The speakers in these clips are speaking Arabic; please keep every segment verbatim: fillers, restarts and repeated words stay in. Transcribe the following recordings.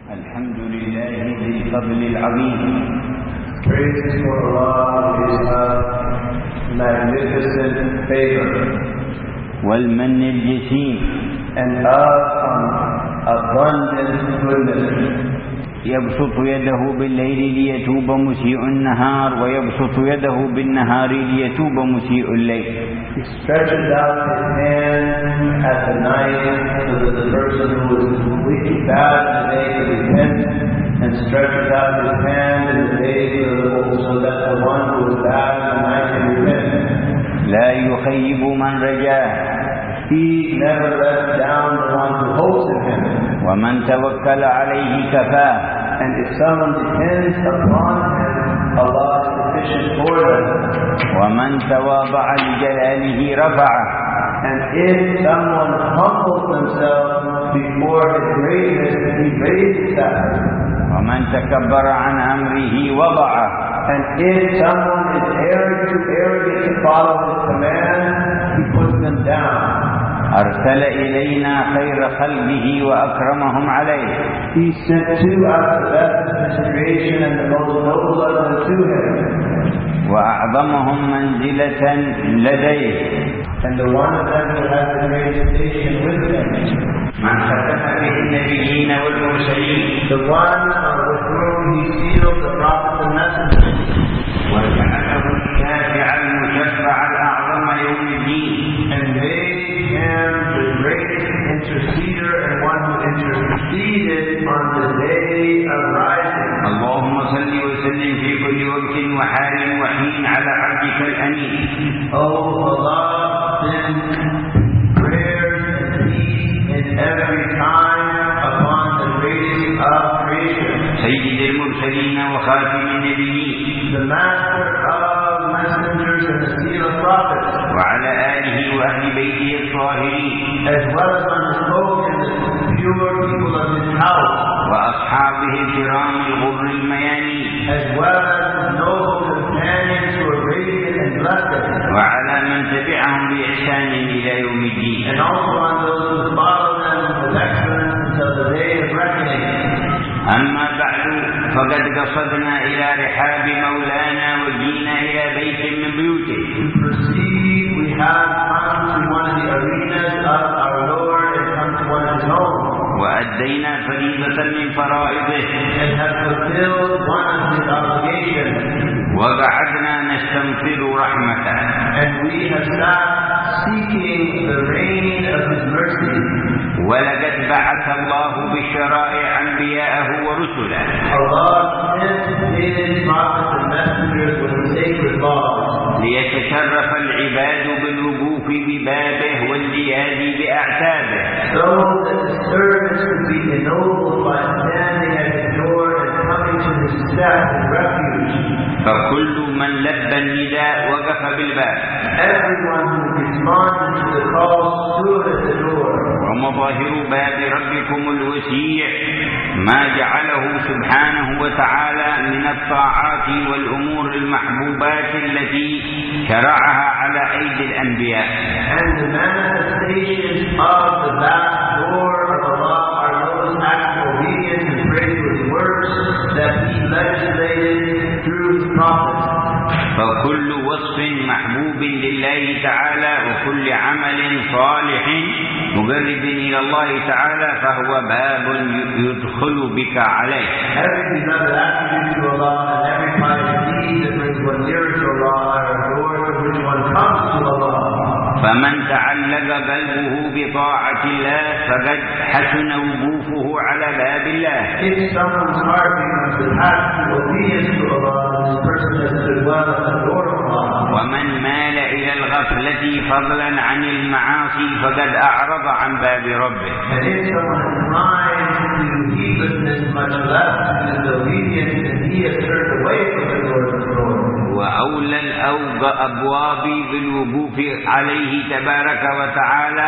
الحمد لله ذي الفضل العظيم. Praise for Allah, His magnificent favor, والمن الجسيم، and of abundant goodness. يبسط يده بالليل ليتوب مسيء النهار، ويبسط يده بالنهار ليتوب مسيء الليل. He stretches out His hand at the night so that the person who is completely bad in the day can repent, and stretches out His hand in the day so that the one who is bad in the night can repent. لا يخيب من رجاه. He never lets down the one who hopes in Him. ومن توكل عليه كفاه. And if someone depends upon Him, Allah is sufficient for them. ومن تواضع لجلاله رفعه. And if someone humbles themselves before His greatness, He raises that. ومن تكبر عن أمره وضعه. And if someone is arrogant, too arrogant to follow His command, He puts them down. أرسل إلينا خير خلقه وأكرمهم عليه. He sent to us the best of His creation and the most noble of them to Him. وأعظمهم منزلة لديه. And the one of them who has the greatest station with Him. من ختم به النبيين والمرسلين. The one with whom He sealed the prophets and messengers. وجعله الشافع المشفع الأعظم يوم الدين. And made Him the greatest interceder and one who interceded on the day of rising. اللهم صل وسلم في كل وقت وحال وحين على عبدك الأمين. Oh Allah, send prayers and peace in every time upon the greatest of creation. سيد المرسلين وخاتم النبيين. The master of messengers and the seal of prophets. وعلى آله وأهل بيته الطاهرين. As well as on the spoken, the pure people of His house. وأصحابه الكرام الغر الميامين. As well as the noble companions who are radiant and blessed. وعلى من تبعهم بإحسان إلى يوم الدين. And also on those who follow them with excellence until the day of reckoning. أما بعد فقد قصدنا إلى رحاب مولانا وجينا إلى بيت من بيوته. To proceed, we have come to one of the arenas of our Lord and come to one of His homes. وأدينا فريضة من فرائضه. And have fulfilled one of His obligations. وقعدنا نستمطر رحمته. And we have sat seeking the rain of His mercy. ولقد بعث الله بالشرائع أنبياءه ورسله. Allah sent His prophets and messengers with the sacred laws. ليتشرف العباد بالوقوف ببابه والزياد بأعتابه. So that the servants could be ennobled by standing at His door and coming to His steps and refuge. فكل من لبى النداء وقف بالباب. Everyone who responded to the call stood at the door. ومظاهر باب ربكم الوسيع ما جعله سبحانه وتعالى من الطاعات والأمور المحبوبات التي شرعها على أيدي الأنبياء. And the manifestations of the vast door of Allah are those acts of obedience and praiseworthy works that He legislated through His prophets. فكل وصف محبوب لله تعالى وكل عمل صالح مقرب إلى الله تعالى فهو باب يدخل بك عليه. Every beloved attribute to Allah and every pious deed that brings one nearer to Allah are a door to which one comes to Allah. فمن تعلق قلبه بطاعة الله فقد حسن وقوفه على باب الله. If someone's heart becomes attached to obedience to Allah, this person has stood well at the door of Allah. ومن مال إلى الغفلة فضلا عن المعاصي فقد أعرض عن باب ربه. And if someone inclines to heedlessness, much less to disobedience, then he has turned away from the door of the Lord. وأولى الأبواب بالوقوف عليه تبارك وتعالى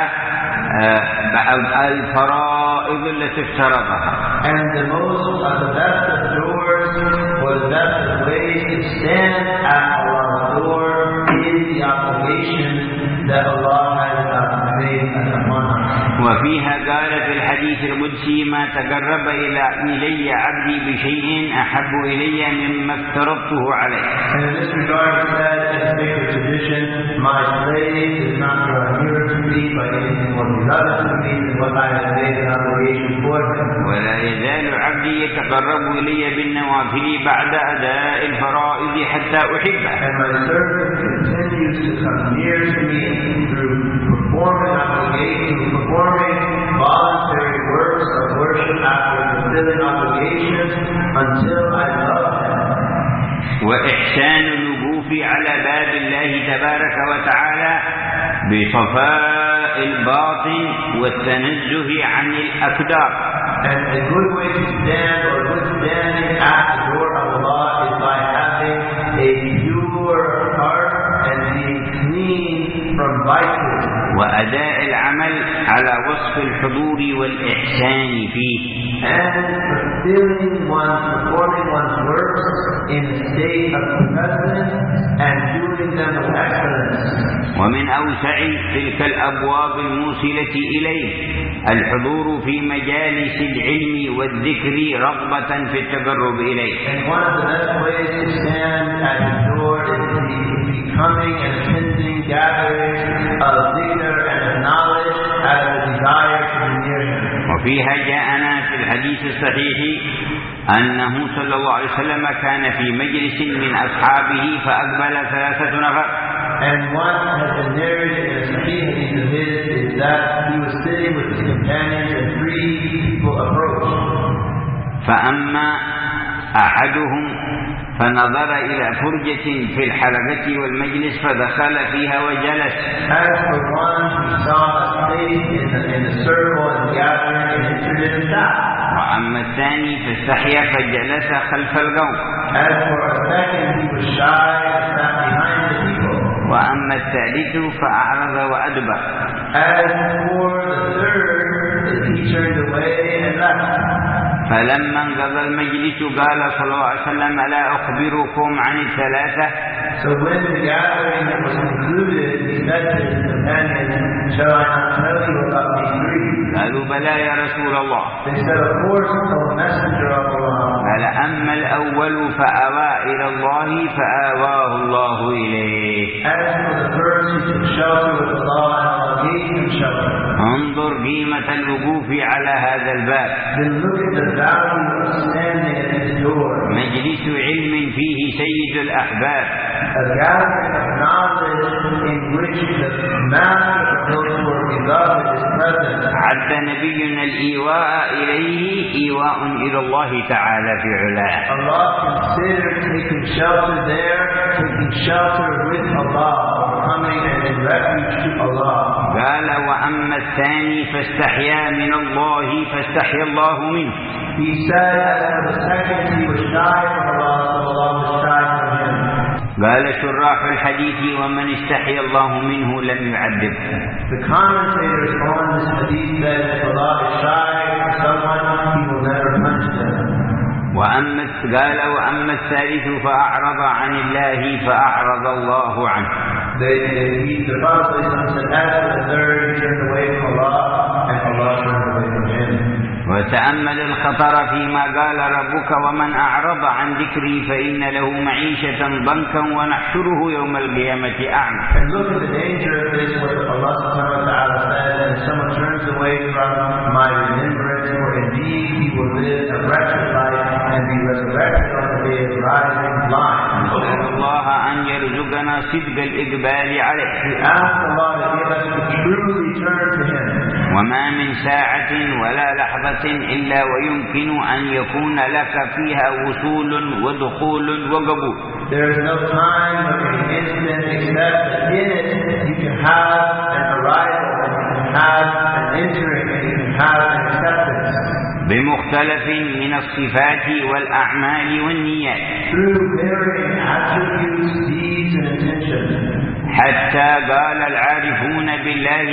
الفرائض التي افترضها. And the most, uh, the best of doors, or the best of ways to stand at Allah's door is the obligation that Allah has uh, made upon us. وفيها قال في الحديث القدسي: ما تقرب إلى إلي عبدي بشيء أحب إلي مما افترضته عليه. And in this regard, it said, in the sacred tradition, my slave does not draw nearer to me by anything more beloved to me than what I have made an obligation for him. ولا يزال عبدي يتقرب إلي بالنوافل بعد أداء الفرائض حتى أحبه. And my servant continues to come near to me through performing obligations, performing voluntary works of worship after fulfilling obligations until I love him. وإحسان الوقوف على باب الله تبارك وتعالى بصفاء الباطن والتنزه عن الأكدار. And a good way to stand or good standing at the door of Allah is by having a pure heart and being clean from vices. وأداء العمل على وصف الحضور والإحسان فيه. And fulfilling one's, performing one's works in a state of presence and doing them with excellence. ومن أوسع تلك الأبواب الموصلة إليه الحضور في مجالس العلم والذكر رغبة في التقرب إليه. And one of the best ways to stand at the door is to be becoming and attending gatherings of dhikr and of knowledge out of a desire to be near him. وفيها جاءنا في الحديث الصحيح أنه صلى الله عليه وسلم كان في مجلس من أصحابه فأقبل ثلاثة نفر. And one has been narrated in a Sahih hadith of his is that he was sitting with his companions and three people approached. فأما أحدهم فنظر إلى فرجة في الحلقة والمجلس فدخل فيها وجلس. As for one who saw a space in the, in the circle and gathering and entered in and sat. وأما الثاني فاستحيا فجلس خلف القوم. As for a second, he was shy and sat behind the people. وأما الثالث فأعرض وأدبر. As for the third, he turned away and left. فلما انقضى المجلس قال صلى الله عليه وسلم: ألا أخبركم عن الثلاثة؟ So when the gathering was concluded, he said to his companions, shall I not tell you about these three? قالوا: بلى يا رسول الله. They said, of course, O Messenger of Allah. قال: أما الأول فأوى إلى الله فآواه الله إليه. As for the first, he took shelter with Allah and Allah gave him shelter. انظر قيمة الوقوف على هذا الباب. Then look at the value of standing at this door. مجلس علم فيه سيد الأحباب. A gathering of knowledge in which the master of those who are beloved is present. عد نبينا الإيواء إليه إيواء إلى الله تعالى في علاه. Allah considered taking shelter there, taking shelter with Allah, or coming and in refuge to Allah. قال: وأما الثاني فاستحيا من الله فاستحيا الله منه. He said as for the second, he was shy from Allah, so Allah was shy from him. قال شراح الحديث: ومن استحيا الله منه لم يعذبه. The commentators on this hadith said if Allah is shy from someone, he will never punish them. وأما قال وأما الثالث فأعرض عن الله فأعرض الله عنه. They, they, the Prophet said, as for the third, he turned away from Allah, and Allah turned away from him. وتأمل الخطر فيما قال ربك: ومن أعرض عن ذكري فإن له معيشة ضنكا ونحشره يوم القيامة أعمى. And look at the danger of this, what Allah subhanahu wa ta'ala says, and if someone turns away from my remembrance, for indeed he will live a wretched life and be resurrected on the day of rising blind. نسأل الله أن يرزقنا صدق الإقبال عليه. We ask Allah to give us to truly turn to Him. وما من ساعة ولا لحظة إلا ويمكن أن يكون لك فيها وصول ودخول وقبول. There is no time or any instant except that in it you can have an arrival, and you can have an entering, and you can have an acceptance. بمختلف من الصفات والأعمال والنيات. Through varying attributes, deeds, and intentions. حتى قال العارفون بالله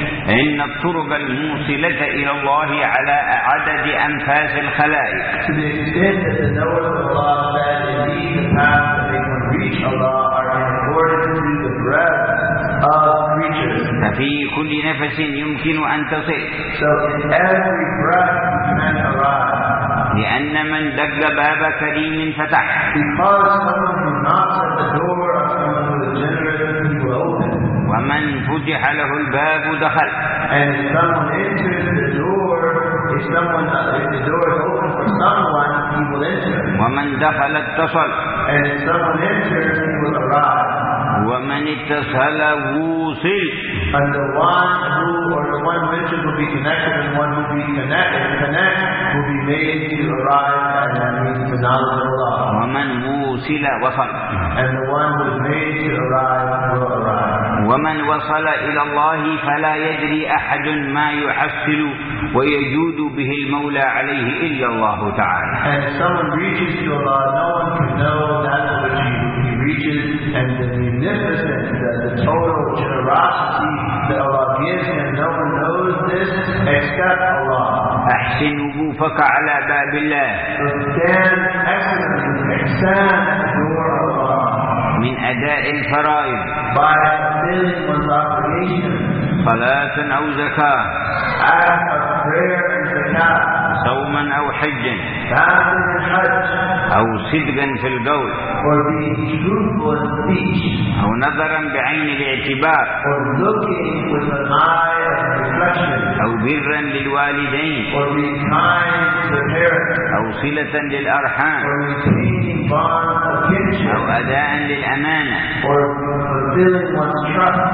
إن الطرق الموصلة إلى الله على عدد أنفاس الخلائق. To the extent that the knowers of Allah said, indeed the paths that they can reach Allah are in accordance to the breadth of creatures. ففي كل نفس يمكن أن تصل. So in every breath you can arrive. لأن من دق باب كريم فتح. Because someone who knocks at the door of someone who is generous, he will open. ومن فتح له الباب دخل. And if someone enters the door, if someone, uh, if the door is open for someone, he will enter. ومن دخل اتصل. And if someone enters, he will arrive. ومن اتصل وصل. And the one who, or the one who enters will be connected, and one who will be connected, connect will be made to arrive, and that means the knowledge of Allah. ومن وصل وصل. And the one who is made to arrive will arrive. ومن وصل إلى الله فلا يدري أحد ما يحصل ويجود به المولى عليه إلا الله تعالى. And if someone reaches to Allah, no one can know that which he, he reaches, and the munificence, the, the total generosity that Allah gives him, no one knows this except Allah. أحسن وقوفك على باب الله. So stand excellently, extend the door of Allah. من أداء الفرائض. By fulfilling one's obligations. صلاة أو زكاة. Act of prayer and zakat. صوما أو حجا. Fasting and hajj. أو صدقا في القول. Or being truthful in speech. أو نظرا بعين الاعتبار. Or looking with an eye of reflection. أو برا للوالدين. Or being kind to the parents. أو صلة للأرحام. Or maintaining bonds of kinship. أو أداء للأمانة. Or fulfilling one's trust.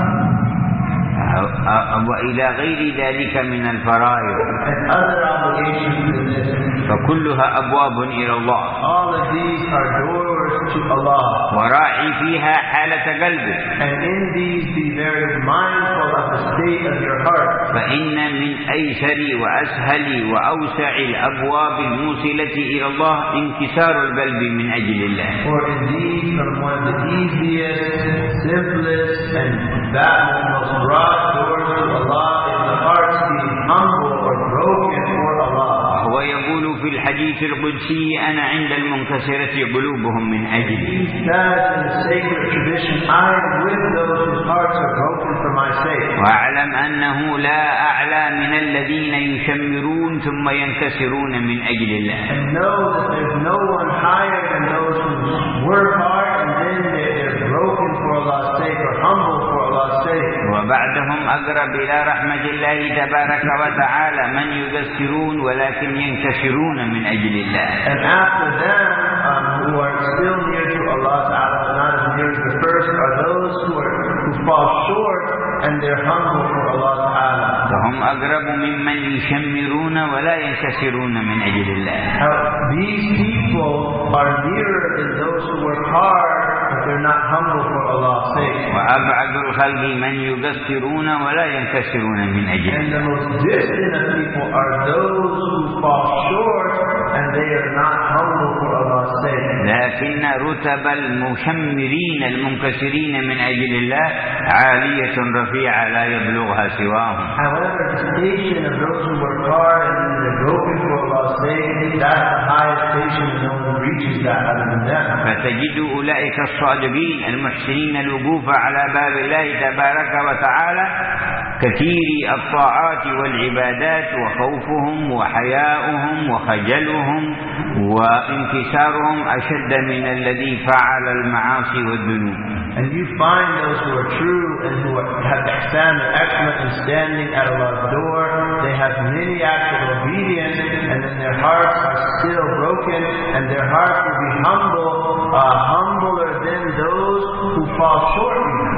وإلى غير ذلك من الفرائض. And other obligations in this. فكلها أبواب إلى الله. All of these are doors to Allah. وراعي فيها حالة قلبك. And in these be very mindful of the state of your heart. فإن من أيسر وأسهل وأوسع الأبواب الموصلة إلى الله انكسار القلب من أجل الله. For indeed from one of the easiest, simplest, and that most broad doors to Allah is the heart being humble or broken for Allah. وهو يقول في الحديث القدسي أنا عند المنكسرة قلوبهم من أجلي. He says in the sacred tradition, I am with those whose hearts are broken for my sake. وأعلم أنه لا أعلى من الذين يشمرون ثم ينكسرون من أجل الله. And know that there's no one higher than those who work hard and then they're broken for Allah's sake or humble for Allah's sake. وبعدهم أقرب إلى رحمة الله تبارك وتعالى من يقصرون ولكن ينكسرون من أجل الله. And after them, um, who are still near to Allah Ta'ala, but not as near as the first, are those who are who fall short and they're humble for Allah Ta'ala. فهم أقرب ممن يشمرون ولا ينكسرون من أجل الله. Now, these people are nearer than those who work hard, but they're not humble for Allah's sake. وأبعد الخلق من يقصرون ولا ينكسرون من أجل And الله. the most distant of people are those who fall short and they are not humble for Allah's sake. لكن رتب المشمرين المنكسرين من أجل الله عالية رفيعة لا يبلغها سواهم. However, the station of those who work hard and they're broken for Allah's sake, that's the highest station and no one reaches that other than them. فتجد أولئك الصادقين المحسنين الوقوف على باب الله تبارك وتعالى كثير الطاعات والعبادات وخوفهم وحياؤهم وخجلهم وانكسارهم أشد من الذي فعل المعاصي والذنوب. And you find those who are true and who have ihsan and excellent in standing at Allah's door. They have many acts of obedience, and then their hearts are still broken, and their hearts will be humble, uh, humbler than those who fall short of them.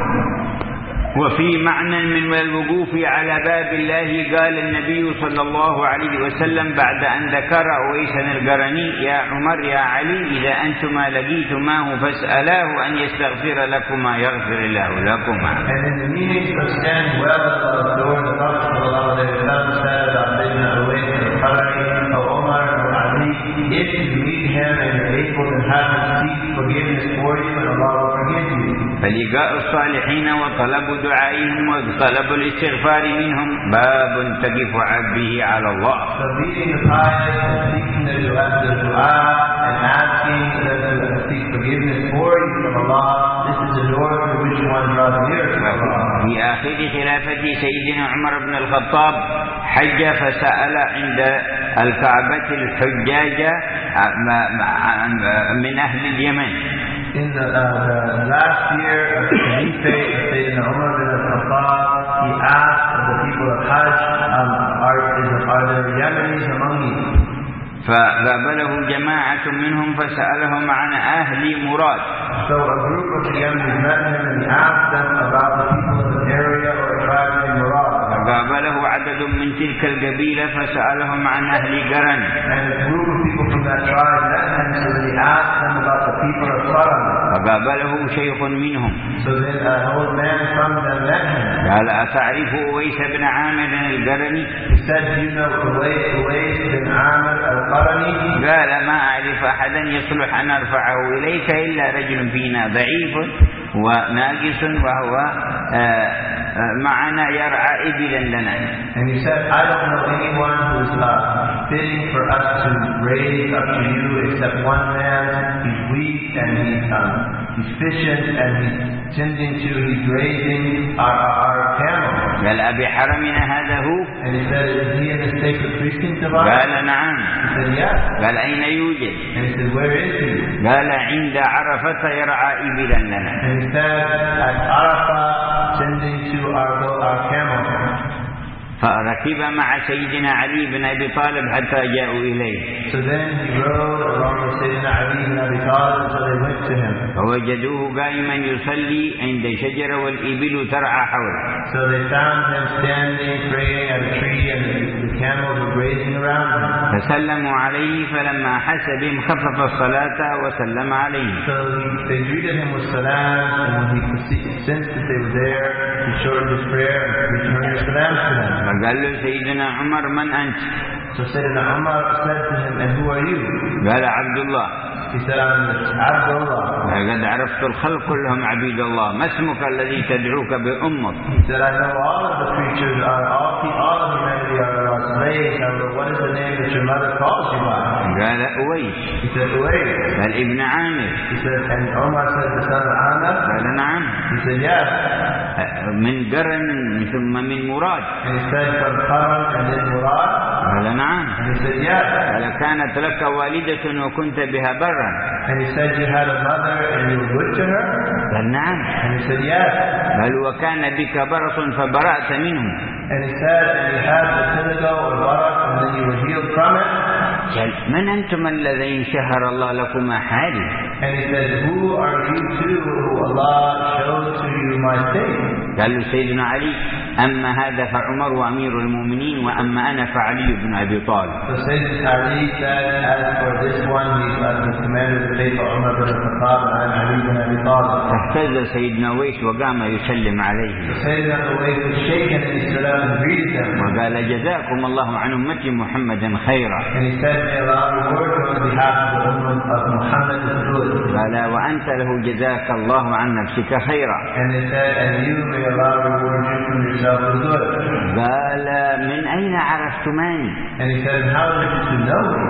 وفي معنى من الوقوف على باب الله قال النبي صلى الله عليه وسلم بعد أن ذكر أويس القرني يا عمر يا علي إذا أنتما لقيتماه فاسألاه أن يستغفر لكما يغفر الله لكما. And in the meaning of stand well at the door, the Prophet sallallahu alayhi wa sallam said about Sayyidina Uwais al-Qarni or Umar or Ali, if you meet him and you're able to have him seek forgiveness for you, and Allah will forgive you. فلقاء الصالحين وطلب دعائهم وطلب الاستغفار منهم باب تقف به على الله. So meeting the pious and seeking the dua, the dua and asking them to seek forgiveness for you from Allah, this is a door through which one draws near to Allah. في وفي آخر خلافة سيدنا عمر بن الخطاب حج فسأل عند الكعبة الحجاج من أهل اليمن. In the, uh, the last year of the Khalifa of Sayyidina Umar bin al-Khattab, he asked the people of Hajj, um, are, is, are there Yemenis among you? فقابله جماعة منهم فسألهم عن أهل مراد. So a group of the Yemenis met him and he asked them about the people of the area or tribe in Murad. فقابله عدد من تلك القبيلة فسألهم عن أهل قرن. And a group of people from that tribe met him, so he asked them about the people of Qaran. فقابله شيخ منهم. So then an old man from them met him. قال أتعرف أويس بن عامر القرني؟ He said, do you know Uwais bin Amir al-Qarani? قال ما أعرف أحدا يصلح أن أرفعه إليك إلا رجل فينا ضعيف وناقص وهو معنا يرعى إبلا لنا. And he said, I don't know anyone who's uh, fitting for us to raise up to you except one man. He's weak and he's, um, he's efficient and he's tending to, he's raising our, our camels. قال أبي حرمنا هذا هو؟ And he said, is he in the sacred precinct of ours? قال نعم. He said, yes. قال أين يوجد؟ And he said, where is he? قال عند عرفة يرعى إبلا لنا. And he said, at Arafah, tending to our, our camels. فركب مع سيدنا علي بن أبي طالب حتى جاءوا إليه. So then he rode along with Sayyidina Ali bin Abi Talib until they went to him. فوجدوه قائما يصلي عند شجرة والإبل ترعى حوله. So they found him standing praying at a tree and the camels were grazing around him. فسلموا عليه فلما حس بهم خفف الصلاة وسلم عليه. So they greeted him with salam, and when he sensed that they were there, he shortened his prayer and returned his salam to them. فقال له سيدنا عمر من أنت؟ So Sayyidina Umar said to him, and who are you? قال عبد الله. He said, I'm Abdullah. لقد عرفت الخلق كلهم عبيد الله، ما اسمك الذي تدعوك بأمك؟ He said, I know all of the creatures are, all, all of humanity are our slaves. However, what is the name that your mother calls you by? قال أويس. He said, Uwais. قال ابن عامر. He said, and Umar said, the son of Amir? قال نعم. He said, yes. من قرن ثم من مراد. And he said, from Qaran and then Murad? قال نعم. And he said, yes. قال كانت لك والدة وكنت بها برا. And he said, you had a mother and you were good to her? قال نعم. And he said, yes. قال وكان بك برص فبرأت منه. And he said, and you had the synagogue or barak and then you were healed from it? قال من أنتم الذين شهر الله لكما حالي؟ And he said, who are you two who Allah showed to you my state? قال له سيدنا علي أما هذا فعمر وأمير المؤمنين وأما أنا فعلي بن أبي طالب. So Sayyidina Ali said, as for this one, he was the commander of the faith of Umar bin al-Khattab and Ali bin Abi Talib. فاهتز سيدنا ويس وقام يسلم عليه. Sayyidina Uwais was shaken and he stood up and greeted them. وقال جزاكم الله عن أمتي محمد خيرا. And he said, may Allah reward you on behalf of the ummah of Muhammad with good. قال وأنت له جزاك الله عن نفسك خيرا. And he said, and you may Allah reward you from yourself with good. قال من أين عرفتماني؟ And he said, how did you know me?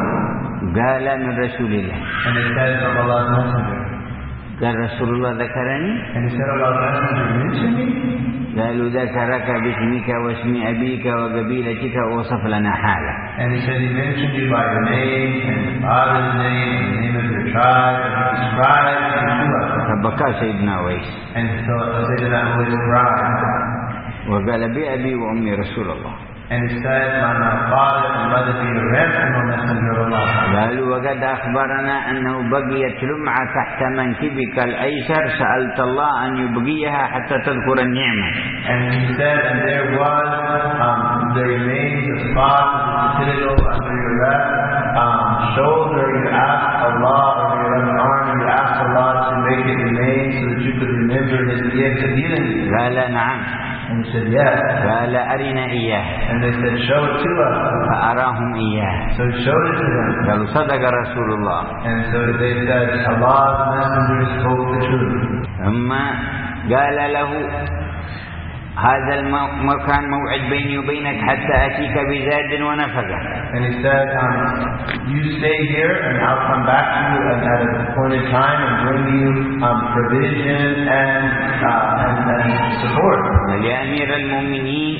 قال من رسول الله. And he said, from Allah's messenger. قال رسول الله ذكرني. And he said, Allah's messenger mentioned me. قالوا ذكرك باسمك واسم أبيك وقبيلتك ووصف لنا حالك. And he said he mentioned you by your name and your father's name and the name of your tribe and he described you to us. فبكى سيدنا ويس. And so Sayyidina Uwais cried. وقال بأبي وأمي رسول الله. And he said, by my father and mother be a ransom, O Messenger of Allah. قالوا وقد أخبرنا أنه بقيت لمعة تحت منكبك الأيسر سألت الله أن يبقيها حتى تذكر النعمة. And he said, and there was, um, there remains a spot of the citadel under your left um, shoulder. You asked Allah, or your left arm, you asked Allah to make it remain so that you could remember His gift of healing you. قال نعم. And he said, yes. قال أرنا إياه. And they said, show it to us. فأراهم إياه. So he showed it to them. قالوا صدق رسول الله. And so they said, Allah's messenger spoke the truth. ثم قال له هذا المكان موعد بيني وبينك حتى أتيك بزاد ونفقة. And he said, um, you stay here and I'll come back to you at an appointed time and bring you um, provision and, uh, and, and support. لأمير المؤمنين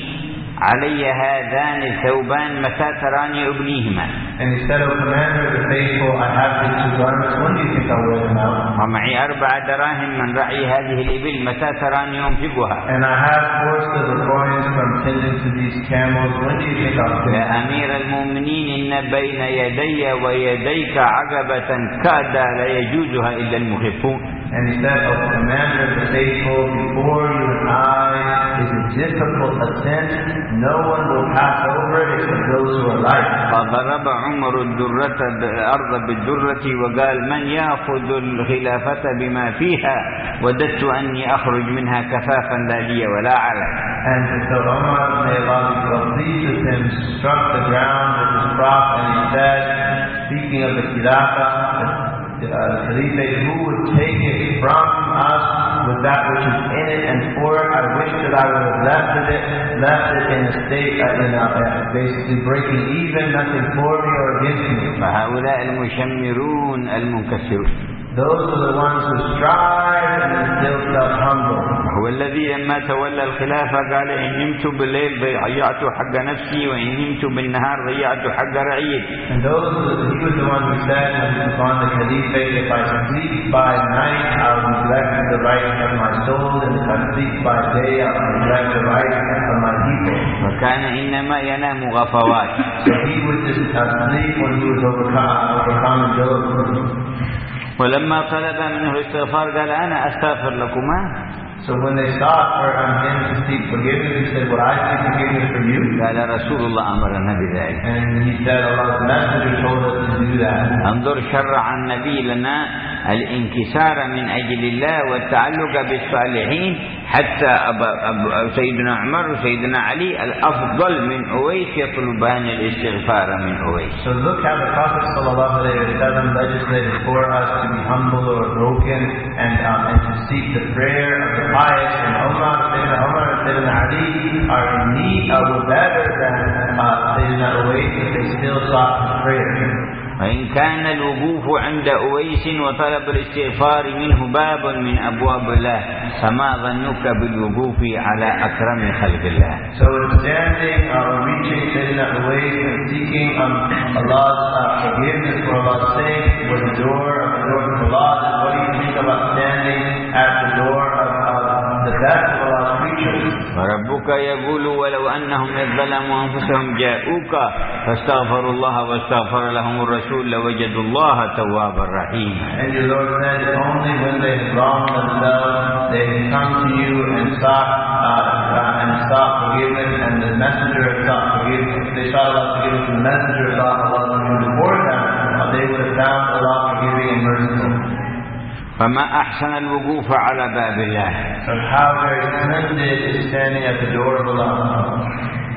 علي هذان الثوبان متى تراني أبنيهما. And he said, O Commander of the Faithful, I have these two garments. When do you think I'll wear them out? ومعي أربع دراهم من رعي هذه الإبل متى تراني أنفقها. And I have four silver coins from tending to these camels. When do you think I'll spend them? يا أمير المؤمنين إن بين يدي ويديك عقبة كاد لا يجوزها إلا المخفون. And he said, O Commander of the Faithful, before you and I is a difficult ascent. No one will pass over it except those who are light. فضرب عمر الدرة الأرض بالدرة وقال من يأخذ الخلافة بما فيها وددت أني أخرج منها كفافا لا لي ولا على. And so Umar, may Allah be well pleased with him, struck the ground with his prop and he said, speaking of the Khilafah, the uh, Khalifa, who would take it from us with that which is in it and for it? I wish that I would have left it, left it in a state, uh, in a, uh, basically breaking even, nothing for me or against me. فهؤلاء المشمرون المنكسرون. Those are the ones who strive and still self-humble. هو الذي لما تولى الخلافة قال إن نمت بالليل ضيعت حق نفسي وإن نمت بالنهار ضيعت حق رعيتي. And those, he was the one who said when he was on the Khalifa, if I sleep by night, I'll neglect the right of my soul, and if I sleep by day, I'll neglect the right of my people. وكان إنما ينام غفوات. So he would just uh, sleep when he was overcome, overcome and dozed. ولما طلب منه الاستغفار قال أنا أستغفر لكما. So when they sought for um, him to seek forgiveness, he said, "Would I seek forgiveness for you?" قال رسول الله أمرنا بذلك. And he said, Allah's messenger told us to do that. انظر شرع النبي لنا الانكسار من أجل الله والتعلق بالصالحين حتى أبا أبا سيدنا عمر وسيدنا علي الأفضل من أويس يطلبان الاستغفار من أويس. So look how the Prophet sallallahu alaihi wasallam legislated for us to be humble or broken and um, and to seek the prayer of the pious. And Umar, Sayyidina Umar and Sayyidina Ali are in need of better than uh, Sayyidina Uwais, but they still sought his prayer. وإن كان الوقوف عند أويس وطلب الاستغفار منه باب من أبواب الله فما ظنك بالوقوف على أكرم خلق الله. So standing or uh, reaching Sayyidina Uwais and seeking um, Allah's uh, forgiveness for Allah's sake with the door of the door of Allah, then what do you think about standing at the door of uh, the best of Allah's creatures? وربك يقول ولو أنهم إذ ظلموا أنفسهم جاءوك فاستغفروا الله واستغفر لهم الرسول لوجدوا الله توابا رحيما. And your Lord said, if only when they had wronged themselves, they had come to you and sought uh, uh, and sought forgiveness, and the messenger had sought forgiveness. They sought Allah's forgiveness, and the messenger sought Allah's forgiveness before them, uh, they would have found Allah forgiving and merciful. فما أحسن الوقوف على باب الله. So how very splendid is standing at the door of Allah.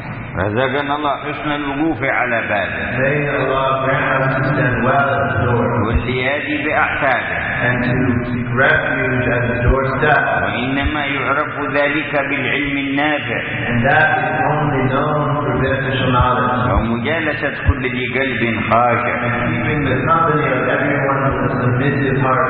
رزقنا الله حسن الوقوف على بابه. May Allah grant us to stand well at the door. والليادي بأحكامه. And to seek refuge at the doorstep. وإنما يعرف ذلك بالعلم النافع. And that is only known through beneficial knowledge. ومجالسة كل ذي قلب خاشع. And keeping the company of everyone with a submissive heart.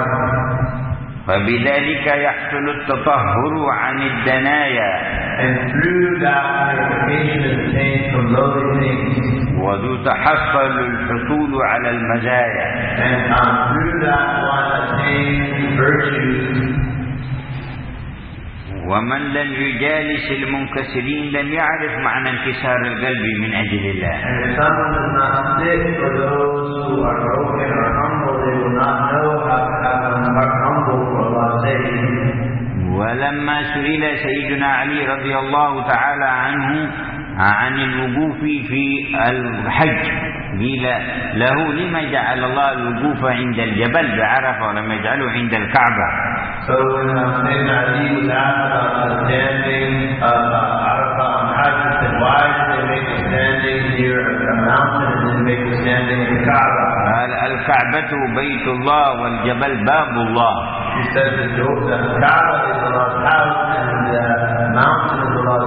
فبذلك يحصل التطهر عن الدنايا. And through that purification is attained from lowly things. وتحصل الحصول على المزايا. And um, through that one attains virtues. ومن لم يجالس المنكسرين لم يعرف معنى انكسار القلب من أجل الله. And if someone does not sit for those who are broken or humble, they will not know how to have a heart humble for Allah's sake. ولما سئل سيدنا علي رضي الله تعالى عنه عن الوقوف في الحج قيل له لما جعل الله الوقوف عند الجبل بعرفة ولم يجعله عند الكعبة. So when uh, Sayyidina Ali was asked about the standing of uh, Arafah on Hajj, he said, why did they make the standing near a mountain and then make the standing in the Kaaba? قال الكعبة بيت الله والجبل باب الله. He said the Kaaba is Allah's house and the mountain is Allah's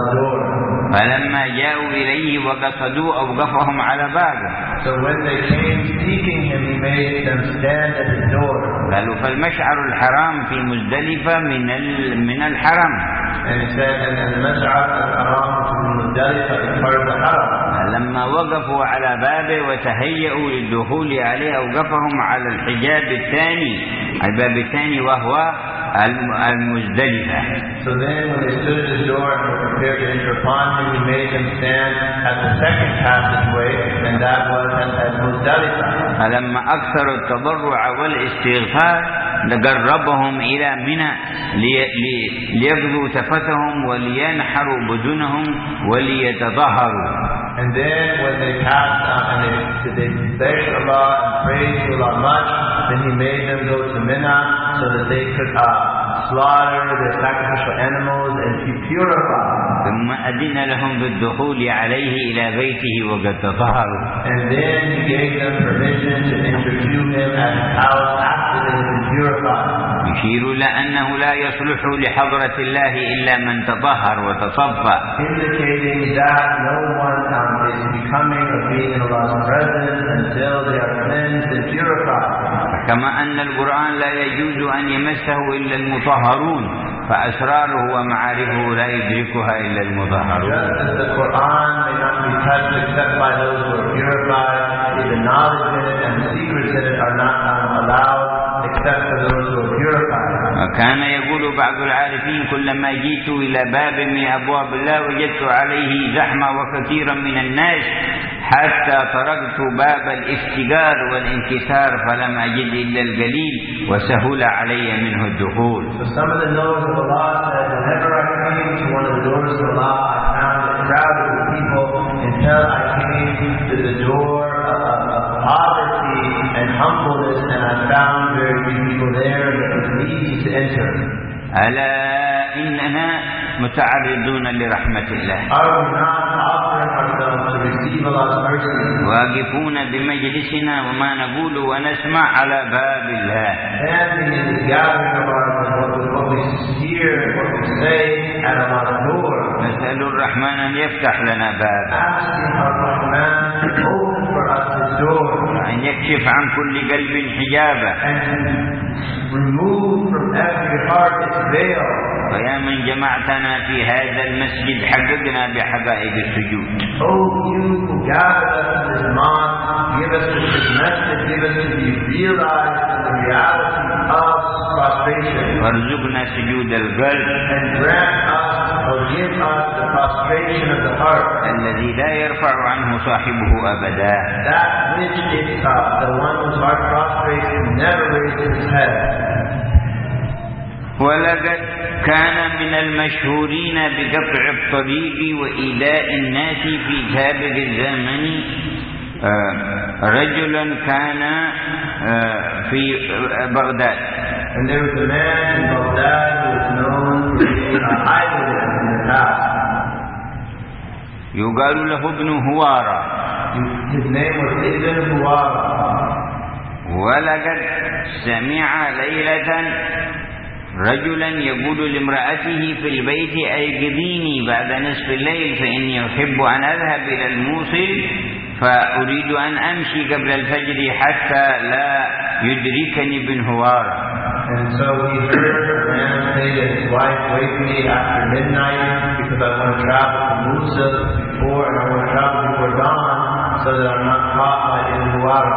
فلما جاءوا إليه وقصدوا أوقفهم على بابه. So when they came seeking him, he made them stand at his door. قالوا فالمشعر الحرام في مزدلفة من من الحرم. And he said, and المشعر الحرام في مزدلفة is part of the haram. لما وقفوا على بابه وتهيئوا للدخول عليه أوقفهم على الحجاب الثاني، الباب الثاني وهو المزدلفة. So then when they stood at his door and were prepared to enter upon him, he made them stand at the second passageway, and that was at Muzdalifah. فلما أكثروا التضرع والاستغفار لقربهم إلى منى ليقضوا تفتهم ولينحروا بدنهم وليتطهروا. And then when they passed out and they, they begged Allah and prayed to Allah much, then he made them go to Mina so that they could uh, slaughter their sacrificial animals and be purified. ثم أذن لهم بالدخول عليه إلى بيته وقد تطهروا. And then he gave them permission to enter to him at his house after they had been purified. يشير إلى أنه لا يصلح لحضرة الله إلا من تطهر وتصفى. Indicating that no one um, is becoming or being in Allah's presence until they are cleansed and purified. كما أن القرآن لا يجوز أن يمسه إلا المطهرون، فأسراره ومعارفه لا يدركها إلا المطهرون. Just as the Quran may not be touched except by those who are purified, the knowledge in it and the secrets in it are not um, allowed except for those who are purified. وكان يقول بعض العارفين كلما جئت إلى باب من أبواب الله وجدت عليه زحمة وكثيرا من الناس حتى تركت باب الافتقار والانكسار فلم أجد إلا القليل وسهل علي منه الدخول. So some of the notes of Allah said, whenever I came to one of the doors of Allah, I found it crowded with people until I came to the door of, of poverty and humbleness, and I found very few people there, and it was easy to enter. ألا إننا متعرضون لرحمة الله. Are we not offering ourselves to receive Allah's mercy? واقفون بمجلسنا وما نقول ونسمع على باب الله. Standing in this gathering of ours with what we hear and what we say at Allah's door. نسأل الرحمن أن يفتح لنا بابا. Asking our-Rahman to open for us His door. أن يكشف عن كل قلب حجابه. And to remove from every heart its veil. ويا من جمعتنا في هذا المسجد حققنا بحقائق السجود. Oh, you who gathered us in this mosque, give us this message, give us to be realized in the reality of prostration. وارزقنا سجود القلب. And grant us or give us the prostration of the heart. الذي لا يرفع عنه صاحبه أبدا. That which is uh, the one whose heart prostrates never raises his head. ولقد كان من المشهورين بقطع الطريق وإيذاء الناس في سابق الزمن رجلا كان في بغداد. And there was a man in Baghdad who was known for being a idler in the past. يقال له ابن هوارة. His name was Ibn Huwara. ولقد سمع ليلة رجلا يقول لامرأته في البيت أيقظيني بعد نصف الليل فإني أحب أن أذهب إلى الموصل فأريد أن أمشي قبل الفجر حتى لا يدركني ابن هوارة. And so he heard a man say to his wife, wake me after midnight because I want to travel to Musa before and I want to travel before dawn so that I'm not caught by Ibn Huwara.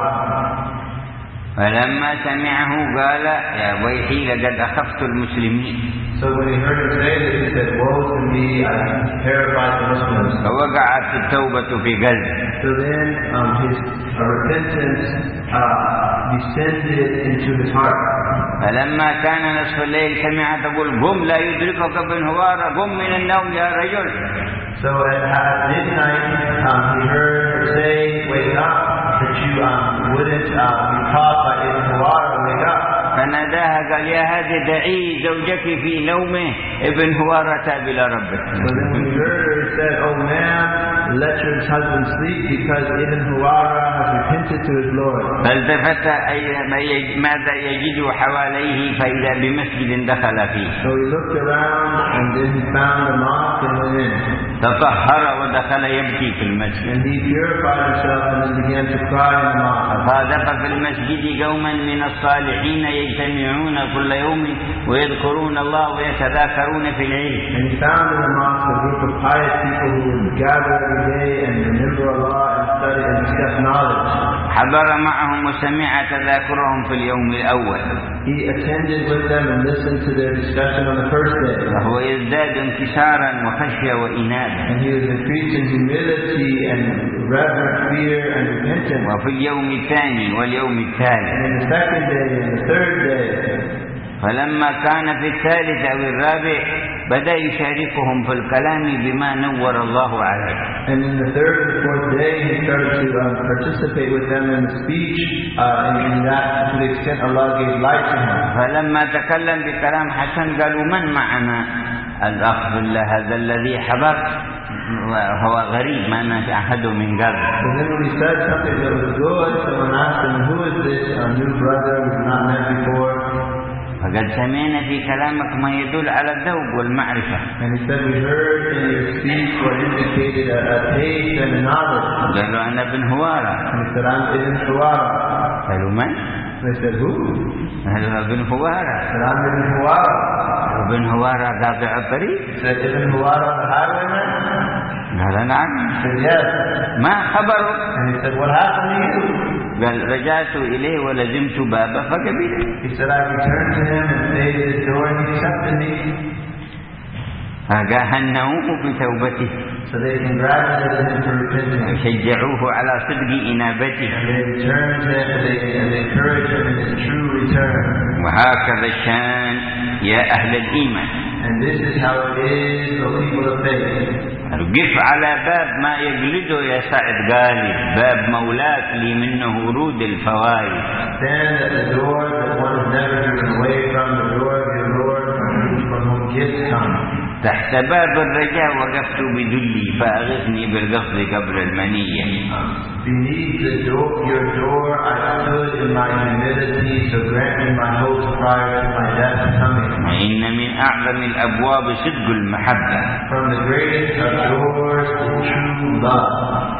فلما سمعه قال يا ويحي لقد أخفت المسلمين. So when he heard him say this, he said, woe to me, I terrified the Muslims. فوقعت التوبة في قلبه. So then um, his uh, repentance uh, descended into his heart. فلما كان نصف الليل سمع تقول قم لا يدركك ابن هوارة قم من النوم يا رجل. So at midnight um, he heard her say, wake up, that you um, wouldn't uh, be caught by Ibn Huwara, wake up. فناداها قال يا هذه دعي زوجك في نومه ابن هوارة تاب إلى ربه. So then when he heard her, he said, oh ma'am, let your husband sleep because Ibn Huwara has repented to his Lord. فالتفت ماذا يجد حواليه فإذا بمسجد دخل فيه. So he looked around and then he found a mosque and went in. تطهر ودخل يبكي في المسجد. And he purified himself and then began to cry in the mosque. صادف في المسجد قوما من الصالحين يجتمعون كل يوم ويذكرون الله ويتذاكرون في العلم. And he found in the mosque a group of pious people who would gather every day and remember Allah and study and discuss knowledge. حضر معهم وسمع تذاكرهم في اليوم الأول. He attended with them and listened to their discussion on the first day. وهو يزداد انكسارا وخشية وإنابة. And he was increased in humility and reverent fear and repentance. وفي اليوم الثاني واليوم الثالث. And in the second day and the third day. فلما كان في الثالث أو الرابع بدأ يشاركهم في الكلام بما نور الله عليه. And in the third and fourth day he started to um, participate with them in speech uh, and in that to the extent Allah gave light to him. فلما تكلم بكلام حسن قالوا من معنا؟ الأخ بالله هذا الذي حضر وهو غريب ما نشاهده من قبل. And then when he said something that was good, someone asked him, who is this a new brother we've not met before? فقد سمعنا في كلامك ما يدل على الذوق والمعرفة. And he said, we heard in your speech what indicated a, a taste and a knowledge. قالوا أنا ابن هوارة. And he said, I'm Ibn Huwara. قالوا من؟ They said, who? قالوا ابن هوارة. He said, I'm Ibn Huwara. ابن هوارة قاطع الطريق. He said, Ibn Huwara the highwayman? قال نعم. He said, yes. ما خبره؟ And he said, what happened to you? قال رجعت إليه ولزمت بابه فقبله. He said, I returned to him and stayed at his door and he accepted me. فهنؤوه بتوبته. So they congratulated him for repentance. وشجعوه على صدق إنابته. And they returned to him and they, and they encouraged him in his true return. وهكذا الشان يا أهل الإيمان. And this is how it is for people of faith. قف على باب ما يجلده يا سعد غالب باب مولاك لي منه ورود الفوائد. Stand at the door that one is never driven away from, the door of your Lord from whom gifts come. تحت باب الرجاء وقفت بدلي فأغثني بالقصد قبل المنية. Beneath the door, your door I stood in my humility, so grant me my hopes prior to my death coming. وإن من أعظم الأبواب صدق المحبة. From the greatest of doors is true love.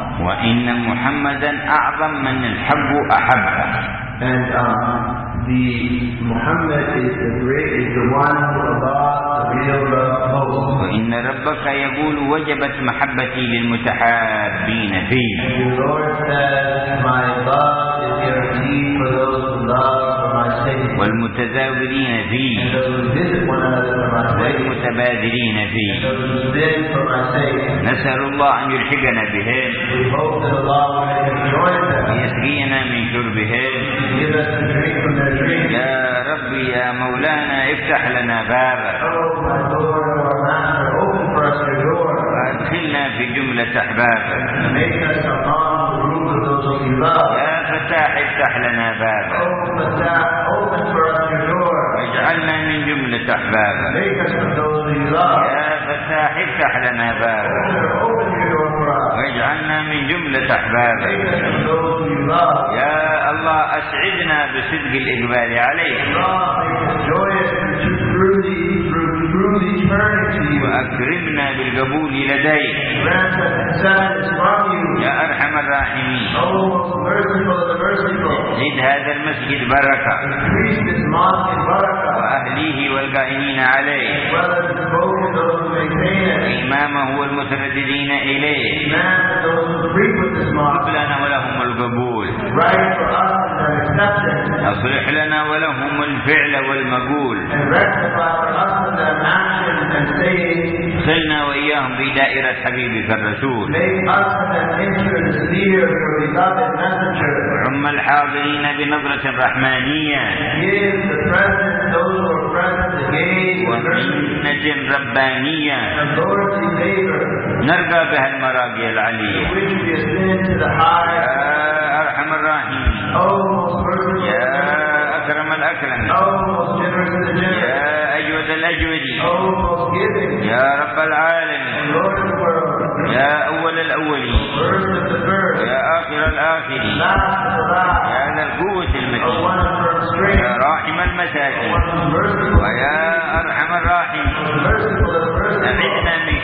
وإن محمدا أعظم من الحب أحبه. And um, the Muhammad is the great, is the one who Allah, the real love most. وإن ربك يقول وجبت محبتي للمتحابين فيه. And your Lord says, my love is guaranteed for those who love for my sake. والمتزاورين فيه. And those who visit one another for my sake. والمتبادلين فيه. And those who spend for my sake. نسأل الله أن يلحقنا بهم. We hope that Allah will make us join them. ويسقينا من شربهم. Give us to drink from their drink. يا ربي يا مولانا افتح لنا بابك. Oh my Lord, our Master, open for us your door. وادخلنا في جملة أحبابك. Make us among the group of those whom you love. يا فتاح افتح لنا بابك. Oh Fatah, open for us your door. واجعلنا من جملة أحبابك. Make us from those who you love. يا فتاح افتح لنا بابك. Open your door for us. واجعلنا من جملة أحبابك. Make us from those who you love. يا الله أسعدنا بصدق الإقبال عليك. Allah, make us joyous through the, through, through the eternity. وأكرمنا بالقبول لديك. Grant us acceptance from you. يا أرحم الراحمين. Oh, most merciful of the merciful. زد هذا المسجد بركة. Increase this mosque in barakah. وأهليه والقائمين عليه. As well as the folk and those who maintain it. وإمامه والمترددين إليه. Man and those who frequent this mosque. لنا ولهم القبول. Right for us and their acceptance. أصلح لنا ولهم الفعل والمقول. And rectify for us and their action and saying. ادخلنا وإياهم في دائرة حبيبك الرسول. Make us and them enter the sphere of your beloved messenger. وعم الحاضرين بنظرة رحمانية. Give the present those who are present the gaze. ومنة ربانية. And lordly favor. نرقى بها المراقي العلية. Which we ascend to the high. يا أرحم الراحمين. Oh, most merciful. يا أكرم الأكرمين. Oh, most generous of the generous. يا أجود الأجودين. Oh, most giving. يا رب العالمين. Lord of the world. يا أول الأولين. First of the first. يا آخر الآخرين. Last of the last. يا ذا القوة Oh, المتين. one of firm strength. يا راحم المساكين. One who's merciful. ويا أرحم الراحمين. Merciful of the merciful. أعذنا من شر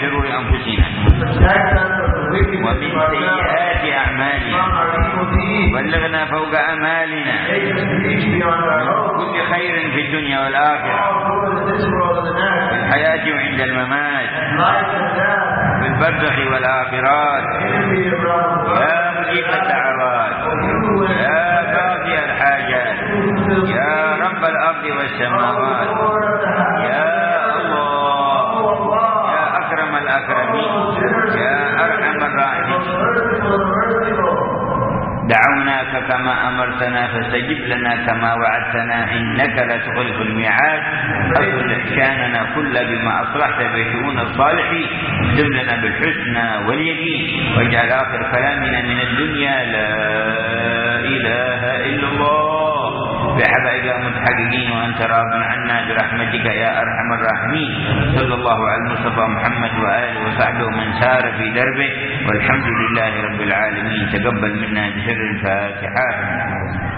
شرور أنفسنا ومن سيئات أعمالنا بلغنا فوق أمالنا كل خير في الدنيا والآخرة في الحياة وعند الممات في البرزخ والآخرات يا مجيب الدعوات يا قاضي الحاجات يا رب الأرض والسماوات يا الله يا أكرم الأكرمين يا أرحم الراحمين دعوناك كما أمرتنا فاستجب لنا كما وعدتنا إنك لا تخلف الميعاد أصلح شأننا كل بما أصلحت بشؤون الصالحين اختم لنا بالحسنى واليقين واجعل آخر كلامنا من الدنيا لا إله إلا الله بحبائك متحققين وأنت راض عنا برحمتك يا أرحم الراحمين صلى الله على المصطفى محمد وآله وصحبه ومن سار في دربه والحمد لله رب العالمين. تقبل منا بسر الفاتحة.